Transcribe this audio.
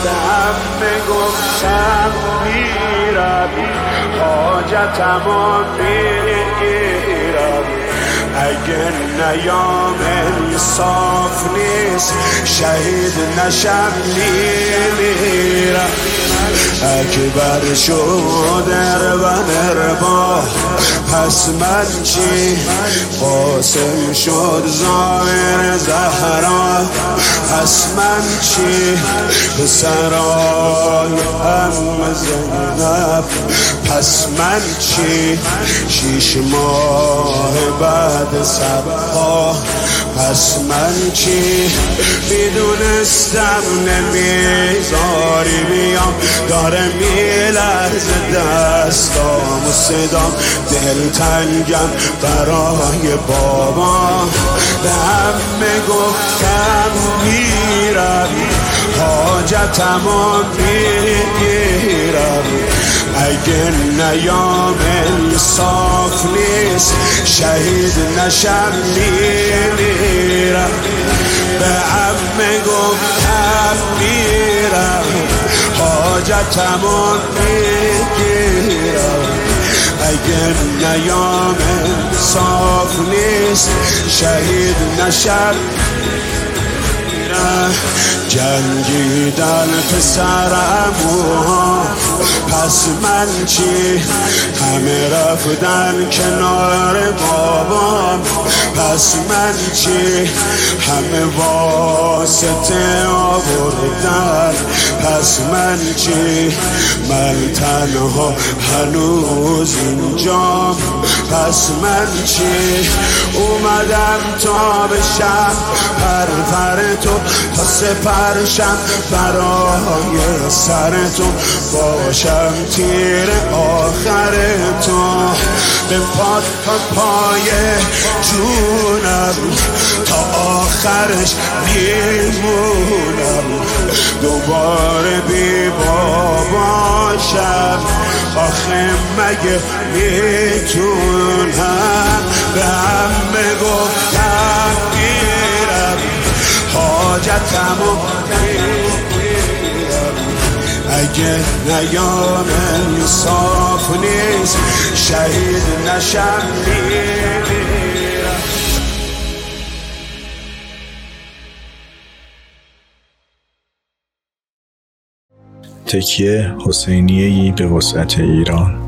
به همه گفتم میروی حاجتمو میگیرم اگه نیام انصاف نیست شهید نشم میمیرم اکبر شد اربن با پس من چی قاسم شد ظاهر زهرا پس من چی پسرای ام زینب پس من چی 6 ماه بعد صبا پس من چی میدونستم نمیذاری بیام داره میلرزه دستام و صدام دلتنگم برای بابا به همه گفتم میروی حاجتمو میگیرم اگه نیام انصاف نیست شهید نشم میمیرم به همه گفتم میرم حاجتمو میگیرم اگه نیام انصاف نیست شهید نشم جنگیدن پسرموها پس من چی همه رفتن کنار بابام پس من چی همه واسطه آوردن پس من چی من تنها هنوز اینجام پس من چی اومدم تا بشم پر تو تا سپرشم برای سر تو باشم تیر آخر تو به پای جونم تا آخرش میمونم دوباره بی باباشم آخه مگه میتونم به همه گفتم میرم حاجتمو میگیرم اگه نیام انصاف نیست شهید نشم میمیرم تکیه حسینیه‌ای به وسعت ایران.